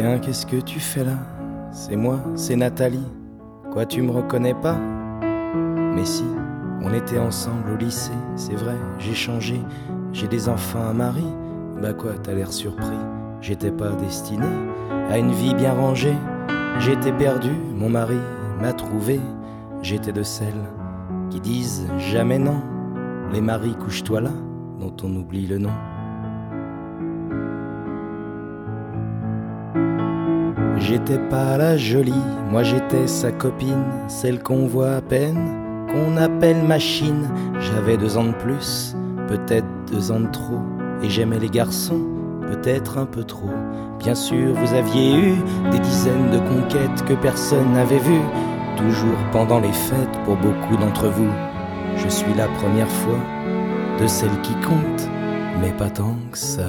Tiens, qu'est-ce que tu fais là? C'est moi, c'est Nathalie. Quoi, tu me reconnais pas? Mais si, on était ensemble au lycée, c'est vrai, j'ai changé. J'ai des enfants, un mari. Bah quoi, t'as l'air surpris. J'étais pas destiné à une vie bien rangée. J'étais perdu, mon mari m'a trouvé. J'étais de celles qui disent jamais non. Les maris, couche-toi là, dont on oublie le nom. J'étais pas la jolie, moi j'étais sa copine, celle qu'on voit à peine, qu'on appelle machine. J'avais 2 ans de plus, peut-être 2 ans de trop, et j'aimais les garçons, peut-être un peu trop. Bien sûr, vous aviez eu des dizaines de conquêtes que personne n'avait vues, toujours pendant les fêtes pour beaucoup d'entre vous. Je suis la première fois de celle qui compte, mais pas tant que ça.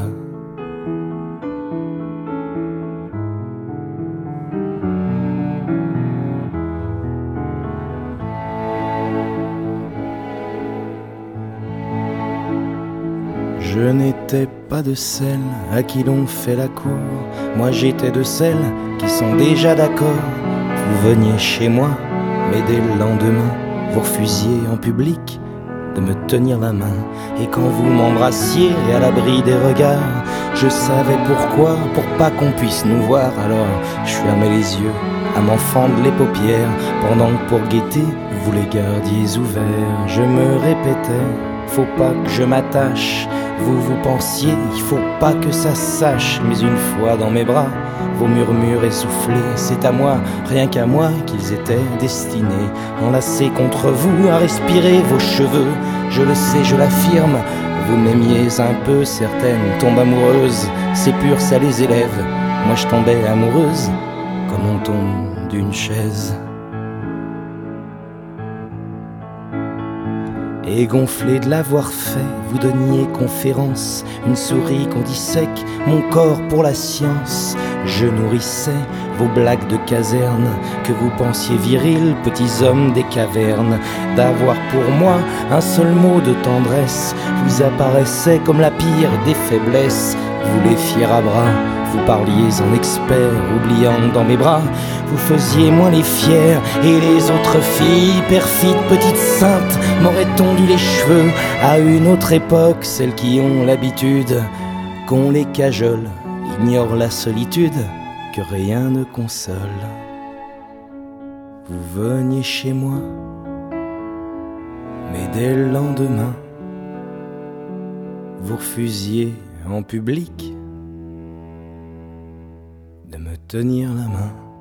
Je n'étais pas de celles à qui l'on fait la cour. Moi j'étais de celles qui sont déjà d'accord. Vous veniez chez moi, mais dès le lendemain, vous refusiez en public de me tenir la main. Et quand vous m'embrassiez à l'abri des regards, je savais pourquoi, pour pas qu'on puisse nous voir. Alors je fermais les yeux à m'en fendre les paupières, pendant que pour guetter, vous les gardiez ouverts. Je me répétais, faut pas que je m'attache. Vous pensiez, il faut pas que ça se sache. Mais une fois dans mes bras, vos murmures essoufflés, c'est à moi, rien qu'à moi qu'ils étaient destinés. Enlacés contre vous, à respirer vos cheveux. Je le sais, je l'affirme, vous m'aimiez un peu. Certaines tombent amoureuses, c'est pur, ça les élève. Moi je tombais amoureuse, comme on tombe d'une chaise. Et gonflé de l'avoir fait, vous donniez conférence, une souris qu'on dissèque, mon corps pour la science. Je nourrissais vos blagues de caserne, que vous pensiez virils, petits hommes des cavernes. D'avoir pour moi un seul mot de tendresse vous apparaissait comme la pire des faiblesses. Vous les fiers à bras, vous parliez en expert, oubliant dans mes bras, vous faisiez moins les fiers. Et les autres filles, perfides petites saintes, m'auraient tondu les cheveux à une autre époque. Celles qui ont l'habitude qu'on les cajole, ignorent la solitude que rien ne console. Vous veniez chez moi, mais dès le lendemain, vous refusiez en public de me tenir la main.